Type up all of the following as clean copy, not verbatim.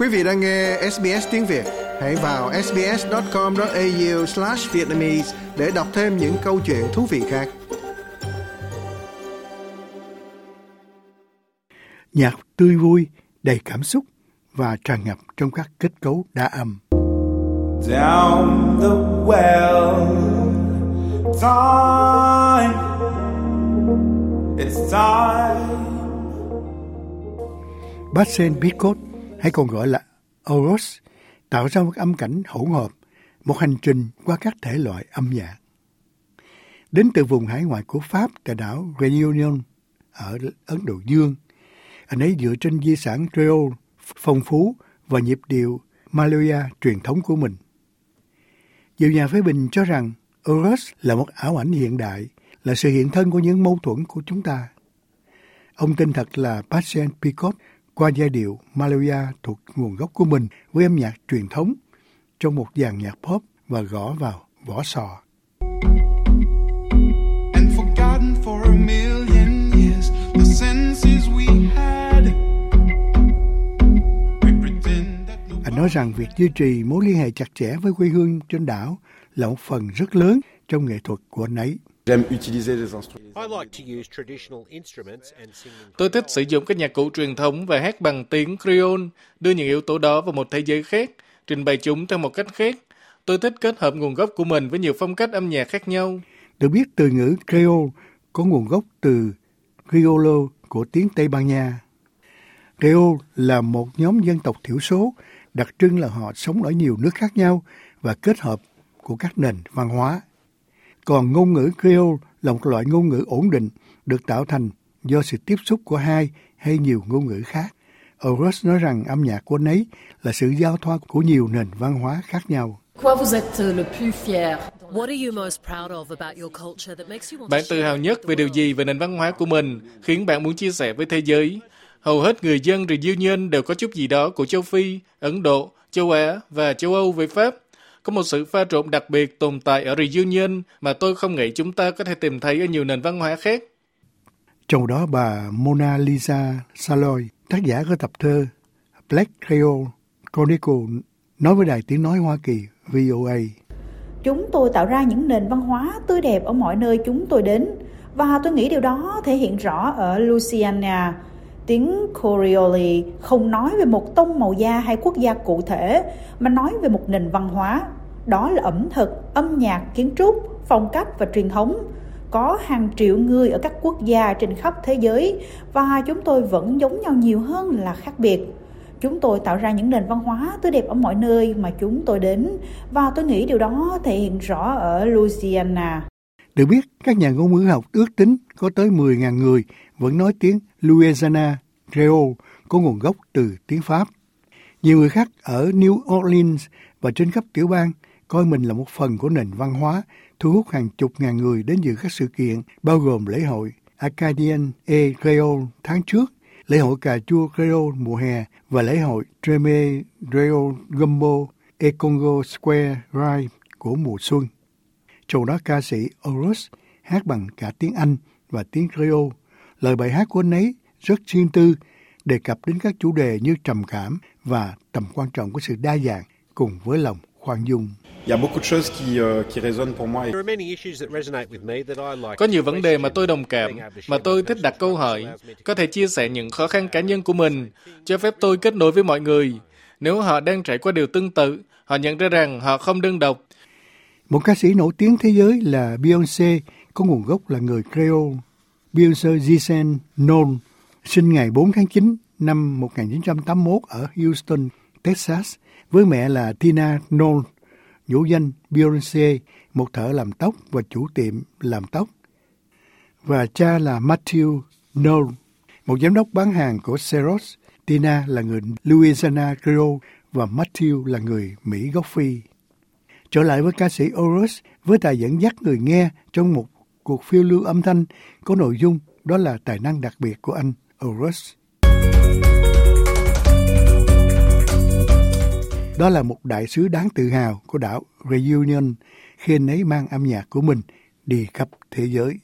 Quý vị đang nghe SBS tiếng Việt. Hãy vào sbs.com.au/vietnamese để đọc thêm những câu chuyện thú vị khác. Nhạc tươi vui, đầy cảm xúc và tràn ngập trong các kết cấu đa âm. Down the well, time, it's time. Bachchan Picot, hay còn gọi là Oros, tạo ra một âm cảnh hỗn hợp, một hành trình qua các thể loại âm nhạc. Đến từ vùng hải ngoại của Pháp tại đảo Réunion ở Ấn Độ Dương, anh ấy dựa trên di sản Creole phong phú và nhịp điệu Maloya truyền thống của mình. Nhiều nhà phê bình cho rằng Oros là một ảo ảnh hiện đại, là sự hiện thân của những mâu thuẫn của chúng ta. Ông tên thật là Bachchan Picot, qua giai điệu Maloya thuộc nguồn gốc của mình với âm nhạc truyền thống trong một dàn nhạc pop và gõ vào vỏ sò. Anh nói rằng việc duy trì mối liên hệ chặt chẽ với quê hương trên đảo là một phần rất lớn trong nghệ thuật của anh ấy. Tôi thích sử dụng các nhạc cụ truyền thống và hát bằng tiếng Creole, đưa những yếu tố đó vào một thế giới khác, trình bày chúng theo một cách khác. Tôi thích kết hợp nguồn gốc của mình với nhiều phong cách âm nhạc khác nhau. Được biết từ ngữ Creole có nguồn gốc từ Criollo của tiếng Tây Ban Nha. Creole là một nhóm dân tộc thiểu số, đặc trưng là họ sống ở nhiều nước khác nhau và kết hợp của các nền văn hóa. Còn ngôn ngữ Creole là một loại ngôn ngữ ổn định được tạo thành do sự tiếp xúc của hai hay nhiều ngôn ngữ khác. Oros nói rằng âm nhạc của anh ấy là sự giao thoa của nhiều nền văn hóa khác nhau. Bạn tự hào nhất về điều gì về nền văn hóa của mình khiến bạn muốn chia sẻ với thế giới? Hầu hết người dân Réunion đều có chút gì đó của châu Phi, Ấn Độ, châu Á và châu Âu với Pháp. Có một sự pha trộn đặc biệt tồn tại ở Réunion mà tôi không nghĩ chúng ta có thể tìm thấy ở nhiều nền văn hóa khác. Trong đó bà Mona Lisa Saloy, tác giả của tập thơ Black Creole Chronicle, nói với Đài Tiếng Nói Hoa Kỳ VOA. Chúng tôi tạo ra những nền văn hóa tươi đẹp ở mọi nơi chúng tôi đến, và tôi nghĩ điều đó thể hiện rõ ở Louisiana. Tiếng Creole không nói về một tông màu da hay quốc gia cụ thể, mà nói về một nền văn hóa. Đó là ẩm thực, âm nhạc, kiến trúc, phong cách và truyền thống. Có hàng triệu người ở các quốc gia trên khắp thế giới, và chúng tôi vẫn giống nhau nhiều hơn là khác biệt. Chúng tôi tạo ra những nền văn hóa tươi đẹp ở mọi nơi mà chúng tôi đến, và tôi nghĩ điều đó thể hiện rõ ở Louisiana. Được biết, các nhà ngôn ngữ học ước tính có tới 10.000 người vẫn nói tiếng Louisiana Creole có nguồn gốc từ tiếng Pháp. Nhiều người khác ở New Orleans và trên khắp tiểu bang coi mình là một phần của nền văn hóa, thu hút hàng chục ngàn người đến dự các sự kiện, bao gồm lễ hội Acadian et Creole tháng trước, lễ hội cà chua Creole mùa hè và lễ hội Treme Creole Gumbo et Congo Square Ride của mùa xuân. Trong đó ca sĩ Oros hát bằng cả tiếng Anh và tiếng Creole. Lời bài hát của anh ấy rất riêng tư, đề cập đến các chủ đề như trầm cảm và tầm quan trọng của sự đa dạng cùng với lòng khoan dung. Có nhiều vấn đề mà tôi đồng cảm, mà tôi thích đặt câu hỏi, có thể chia sẻ những khó khăn cá nhân của mình, cho phép tôi kết nối với mọi người. Nếu họ đang trải qua điều tương tự, họ nhận ra rằng họ không đơn độc. Một ca sĩ nổi tiếng thế giới là Beyoncé có nguồn gốc là người Creole. Beyoncé Giselle Knowles sinh ngày 4 tháng 9 năm 1981 ở Houston, Texas, với mẹ là Tina Knowles, nhũ danh Beyoncé, một thợ làm tóc và chủ tiệm làm tóc, và cha là Matthew Knowles, một giám đốc bán hàng của Xerox. Tina là người Louisiana Creole và Matthew là người Mỹ gốc Phi. Trở lại với ca sĩ Oros với tài dẫn dắt người nghe trong một cuộc phiêu lưu âm thanh có nội dung đó là tài năng đặc biệt của anh Oros. Đó là một đại sứ đáng tự hào của đảo Réunion khi anh ấy mang âm nhạc của mình đi khắp thế giới.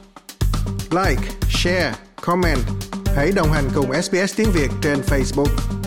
Like, share, comment. Hãy đồng hành cùng SBS tiếng Việt trên Facebook.